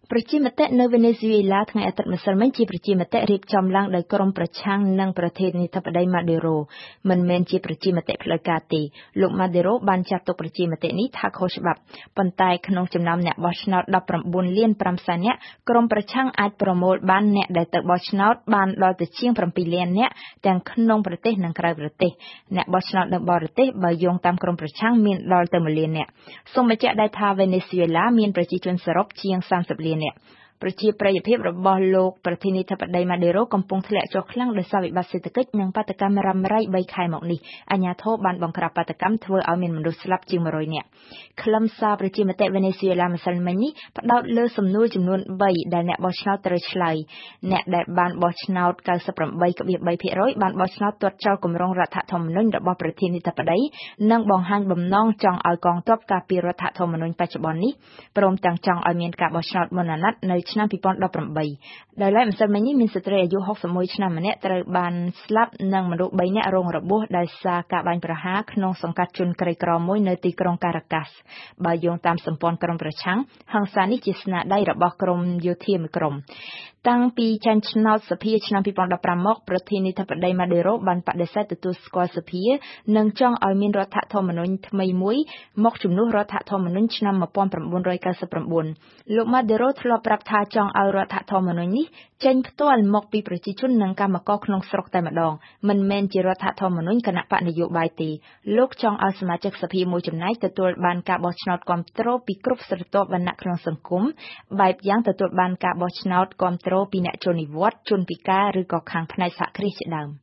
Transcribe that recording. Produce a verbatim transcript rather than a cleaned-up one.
ប្រជាមតិនៅវេណេស៊ុយអេឡាថ្ងៃអាទិត្យម្សិលមិញជាប្រជាមតិរៀបចំឡើងដោយក្រុមប្រឆាំងនិងប្រធានាធិបតីម៉ាឌេរ៉ូមិនមែនជាប្រជាមតិផ្លូវការទេលោកម៉ាឌេរ៉ូបានចាត់ទុកប្រជាមតិនេះថាខុសច្បាប់ប៉ុន្តែក្នុងចំណោមអ្នកបោះឆ្នោតដប់ប្រាំបួនលានប្រាំសែននាក់ក្រុមប្រឆាំងអាចប្រមូលបានអ្នកដែលទៅបោះឆ្នោតបានដល់ទៅជាងប្រាំពីរលាននាក់ទាំងក្នុងប្រទេសនិងក្រៅប្រទេសអ្នកបោះឆ្នោតនៅបរទេសបើយោងតាមក្រុមប្រឆាំងមានដល់ទៅមួយលាននាក់សូមបញ្ជាក់ដែរថាវេណេស៊ុយអេឡាមានប្រជាជនសរុបជាងសាមសិបលាននាក់ប្រជាប្រិយភាពរបស់លោកប្រធានាធិបតីម៉ាឌេរ៉ូកំពុងធ្លាក់ចុះខ្លាំងដោយសារវិបត្តិសេដ្ឋកិច្ចនិងបាតុកម្មរ៉ាំរ៉ៃបីខែមកនេះអាជ្ញាធរបានបង្ក្រាបបាតុកម្មធ្វើឲ្យមានមនុស្សស្លាប់ជាងមួយរយនាក់ខ្លឹមសារប្រជាមតិវេណេស៊ុយអេឡាម្សិលមិញនេះផ្ដោតលើសំណួរចំនួនបីដែលអ្នកបោះឆ្នោតត្រូវឆ្លើយអ្នកដែលបានបោះឆ្នោត កៅសិបប្រាំបីភាគបីភាគរយ បានបោះឆ្នោតទាត់ចោលគម្រោងរដ្ឋធម្មនុញ្ញរបស់ប្រធានាធិបតីនិងបង្ហាញបំណងចង់ឲ្យកងទ័ពការពាររដ្ឋធម្មនុញ្ញបច្ចុប្បន្ននេះព្រមទាំងចង់ឲ្យមានការបោះឆ្នោតមុនអាណត្តិនៅឆ្នាំពីរពាន់ដប់ប្រាំបីដោយឡែកម្សិលមិញនេះមានស្ត្រីអាយុហុកសិបមួយឆ្នាំម្នាក់ត្រូវបានស្លាប់និងមនុស្សបីនាក់រងរបួសដោយសារការបាញ់ប្រហារក្នុងសង្កាត់ជនក្រីក្រមួយនៅទីក្រុងការ៉ាកាសបើយោងតាមសម្ព័ន្ធក្រុមប្រឆាំងហិង្សានេះជាស្នាដៃរបស់ក្រុមយោធាមួយក្រុមតាំងពីចាញ់ឆ្នោតសភាឆ្នាំពីរពាន់ដប់ប្រាំមកប្រធានាធិបតីម៉ាឌេរ៉ូបានបដិសេធទទួលស្គាល់សភានិងចង់ឲ្យមានរដ្ឋធម្មនុញ្ញថ្មីមួយមកជំនួសរដ្ឋធម្មនុញ្ញឆ្នាំmột nghìn chín trăm chín mươi chínលោកម៉ាឌេរ៉ូធ្លាប់ប្រាប់ថាចង់ឲ្យរដ្ឋធម្មនុញ្ញនេះចេញផ្ទាល់មកពីប្រជាជននិងកម្មករក្នុងស្រុកតែម្ដងមិនមែនជារដ្ឋធម្មនុញ្ញគណៈបកនយោបាយទេលោកចង់ឲ្យសមាជិកសភាមួយចំណែកទទួលបានការបោះឆ្នោតគាំទ្រពីគ្រប់ស្រទាប់វណ្ណៈក្នុងសង្គមបែបយ៉ាងទទួលបានការបោះឆ្នោតគាំទ្រពីអ្នកចូលនិវត្តន៍ជនពិការឬក៏ខាងផ្នែកសហគ្រាសជាដើម